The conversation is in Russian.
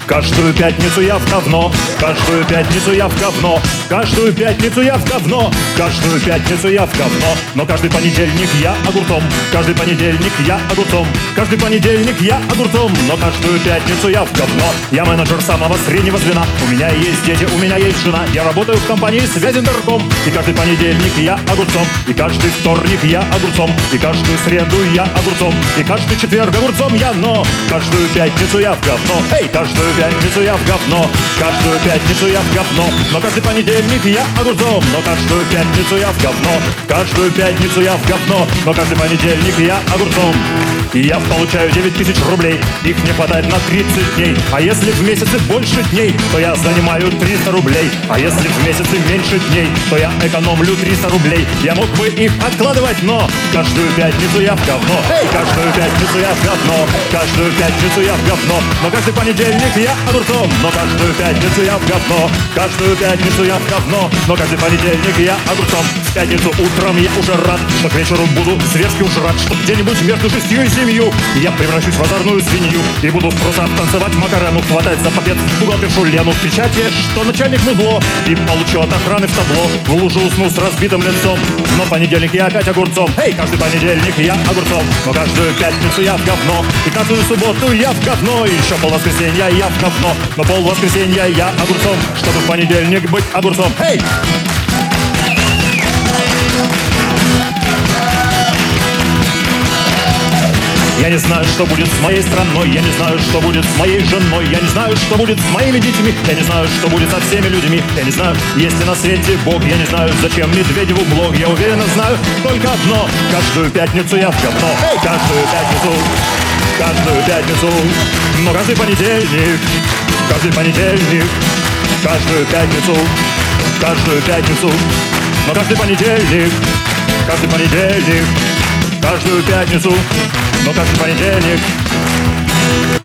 Каждую пятницу я в говно, каждую пятницу я в говно, каждую пятницу я в говно, каждую пятницу я в говно. Но каждый понедельник я огурцом, каждый понедельник я огурцом, каждый понедельник я огурцом. Но каждую пятницу я в говно. Я менеджер самого среднего звена, у меня есть дети, у меня есть жена. Я работаю в компании Связинтерком. И каждый понедельник я огурцом, и каждый вторник я огурцом, и каждую среду я огурцом, и каждый четверг огурцом я. Но каждую пятницу я в говно, эй, каждую пятницу я в говно, каждую пятницу я в говно. Но каждый понедельник я огурцом, но каждую пятницу я в говно, каждую пятницу я в говно, но каждый понедельник я огурцом. И я получаю 9000 рублей, их не хватает на 30 дней. А если в месяце больше дней, то я занимаю 300 рублей. А если в месяце меньше дней, то я экономлю 300 рублей. Я мог бы их откладывать, но каждую пятницу я в говно, эй, каждую пятницу я в говно, каждую пятницу я в говно. Но каждый понедельник я огурцом, но каждую пятницу я в говно, каждую пятницу я в говно, но каждый понедельник я огурцом. В пятницу утром я уже рад, что к вечеру буду зверски уж рад, что где-нибудь между 6 и 7 я превращусь в озорную свинью и буду просто танцевать Макарену, хватать за побед бухгалтершу Лену, кричать ей, что начальник мудло, и получу от охраны в табло, в лужу усну с разбитым лицом. Но в понедельник я опять огурцом, эй, каждый понедельник я огурцом, но каждую пятницу я в говно, и каждую субботу я в говно, и еще полвоскресенья я в говно, но полвоскресенья я огурцом, чтобы в понедельник быть огурцом, эй! Я не знаю, что будет с моей страной, я не знаю, что будет с моей женой, я не знаю, что будет с моими детьми, я не знаю, что будет со всеми людьми, я не знаю, есть ли на свете Бог, я не знаю, зачем Медведеву блог, я уверенно знаю только одно: каждую пятницу я в говно, эй, каждую пятницу, но каждый понедельник, каждую пятницу, но каждый понедельник, каждую пятницу, но каждый понедельник.